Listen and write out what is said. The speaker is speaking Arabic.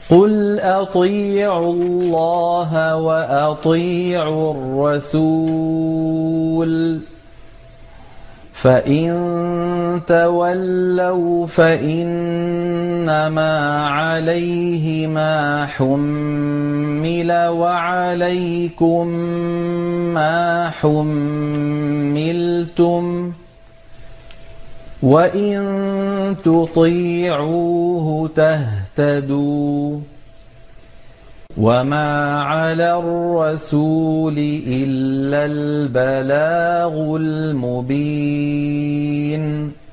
قُلْ أَطِيعُوا اللَّهَ وَأَطِيعُوا الرَّسُولَ ۖ فَإِن تَوَلَّوْا فَإِنَّمَا عَلَيْهِ مَا حُمِّلَ وَعَلَيْكُم مَّا حُمِّلْتُمْ ۖ وَإِن تُطِيعُوهُ تَهْتَدُوا ۚ وَمَا عَلَى الرَّسُولِ إِلَّا الْبَلَاغُ الْمُبِينُ